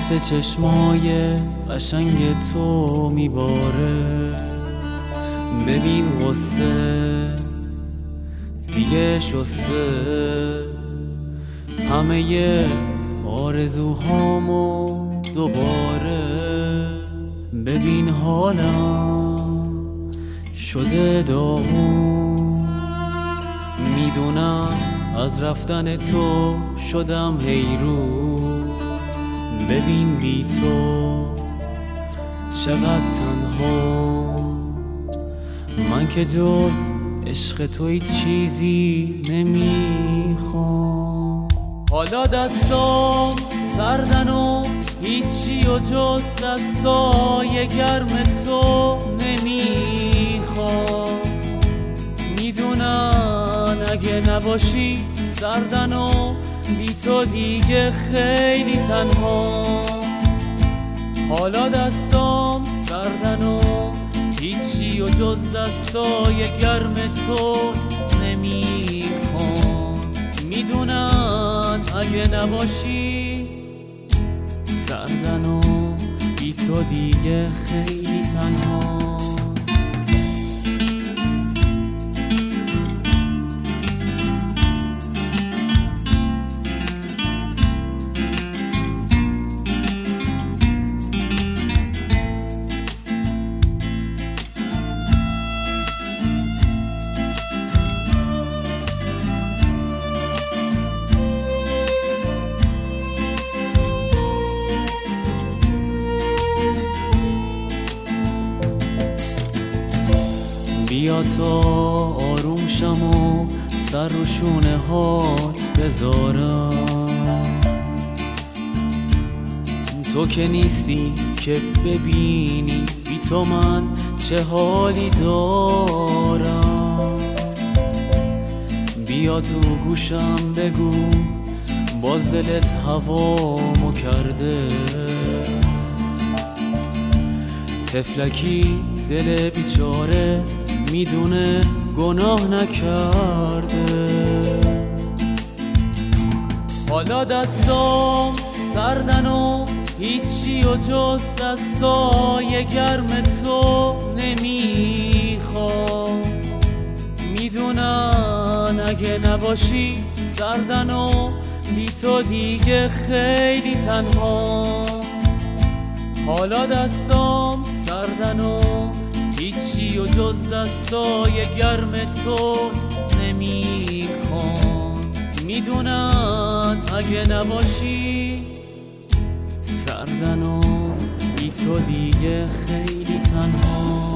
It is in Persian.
مثل چشمای قشنگ تو میباره. ببین غصه دیگه شسته همه آرزوهامو دوباره. ببین حالم شده داغون، میدونم از رفتن تو شدم حیرون. ببین بی تو چقدر تنها، من که جز عشق تو هیچ چیزی نمیخوام. حالا دستام سردن و هیچی و جز دستای گرم تو نمیخوام. میدونن اگه نباشی سردن و بی تو دیگه خیلی تنها. حالا دستام سردن و هیچی و جز دستای گرم تو نمیخوام. میدونن اگه نباشی سردن و بی تو دیگه خیلی تنها. بیا تا آروم شم و سر رو شونه هات بذارم. تو که نیستی که ببینی بی تو من چه حالی دارم. بیا تو گوشم بگو باز دلت هوامو کرده. طفلکی دل بیچاره میدونه گناه نکرده. حالا دستام سردن و هیچی و جز دستای گرم تو نمیخوام. میدونن اگه نباشی سردن و بی تو دیگه خیلی تنها. حالا دستام سردن و هیچی و جز دستای گرم تو نمیخوام. میدونن اگه نباشی سردن و بی تو دیگه خیلی تنها.